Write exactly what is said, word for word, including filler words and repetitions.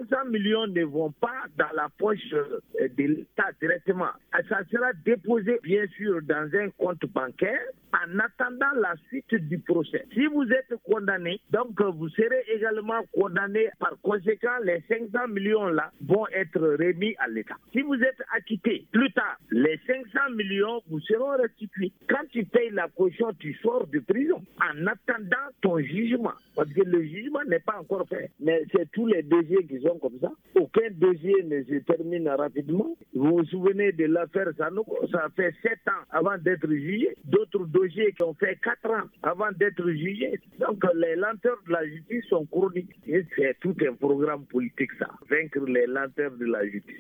cinq cents millions ne vont pas dans la poche de l'État directement. Ça sera déposé, bien sûr, dans un compte bancaire en attendant la suite du procès. Si vous êtes condamné, donc vous serez également condamné. Par conséquent, les cinq cents millions-là vont être remis à l'État. Si vous êtes acquitté, plus tard, les cinq cents millions vous seront restitués. Quand tu payes la caution, tu sors de prison en attendant ton jugement. Parce que le jugement n'est pas encore fait. Mais c'est tous les dossiers qui sont comme ça. Aucun dossier ne se termine rapidement. Vous vous souvenez de l'affaire Sanogo, ça fait sept ans avant d'être jugé. D'autres dossiers qui ont fait quatre ans avant d'être jugés. Donc les lenteurs de la justice sont chroniques. Et c'est tout un programme politique ça. Vaincre les lenteurs de la justice.